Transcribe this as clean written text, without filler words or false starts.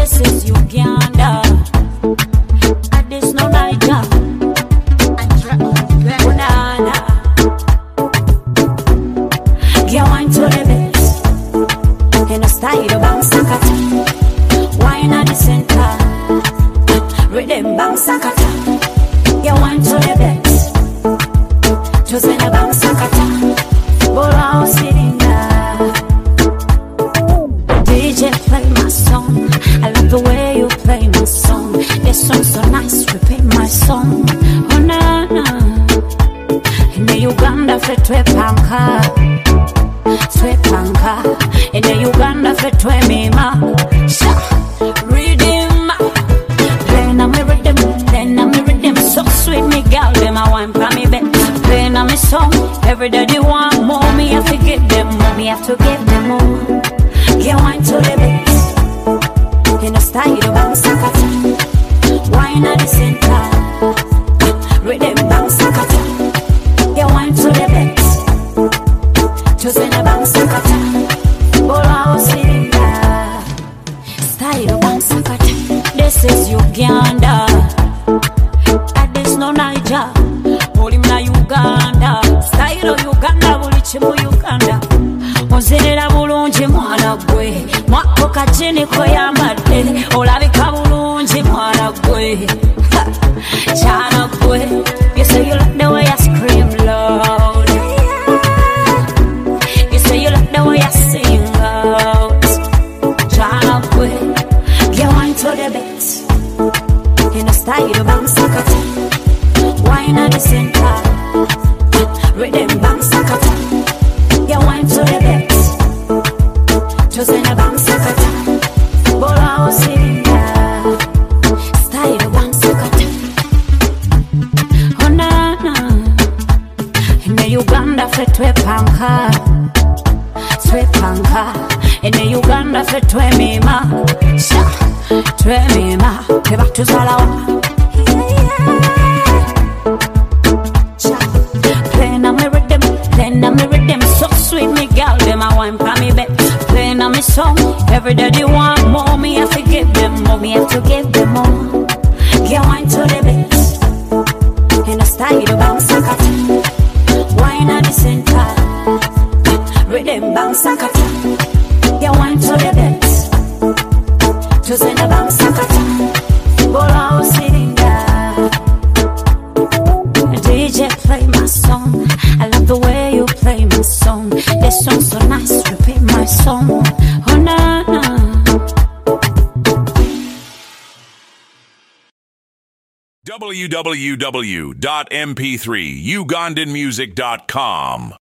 This is Uganda. This no Niger. Banana. Get wine to the best. In a style of bang sakata. Wine at the center. Rhythm bang sakata. Get wine to the best. Just in a bang sakata. Bora sitting there. DJ play my song. I love the way you play my song. This song's so nice, repeat my song. Oh na na. In the Uganda fetwe panka, twe panka. In the Uganda fetwe mima. Sha, rhythm. Playing on me rhythm, playing on me rhythm. So sweet me girl, them a wine pa me bed. Playing on me song, everybody want more. Me have to give them more, me have to give them more. Get wine to the best. In a style of bang sakata. Wine at the center. Rhythm bang sakata. Get wine to the best. Just in a bang sakata. Bora sitting there. Style of bang sakata. This is Uganda. That is no Niger. Holy na Uganda. Style of Uganda. Bulichimu Uganda. Ozerera bulungi mwana gwe. Mwako kajini koyambadde. Olabika bulungi mwana gwe. Chana gwe. You say you like the way I scream loud. You say you like the way I sing loud. Chana gwe. Get wine to the best. In a style of bang sakata. Wine at the center. Rhythm bang sakata. Get wine to the best. Just in a bang sakata. Bora was sitting there. Style of bang sakata. Oh na na. In the Uganda fetwe panka, twe panka. In the Uganda fetwe mima. Sha, twe mima. Keba tuzalawa. Playing on me rhythm, playing on me rhythm. So sweet me girl, them a wine pa me bed. Playing on me song, everybody want more. Me have to give them more, me have to give them more. Get wine to the best. In a style of bang sakata. Wine at the center. Rhythm bang sakata. Get wine to the best. Just in a bang sakata. Bora sitting there. DJ play my song. I love the way you play my song. This song's so nice, repeat my song. Oh na na. www.mp3ugandanmusic.com